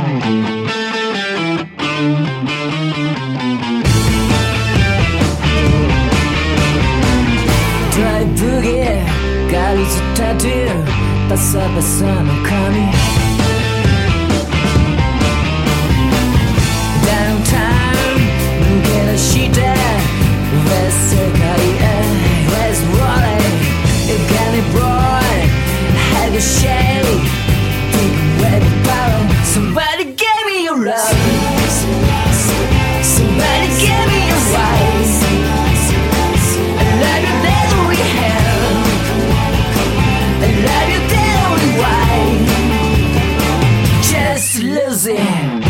ドライブギーガールズタトゥーバサバサの髪ダウンタウン抜け出してWest 世界へ West Rolling You got me boy Have a shake Deep web power Somebody give me your love Somebody give me your life I love you that we have I love you that we why Just lose it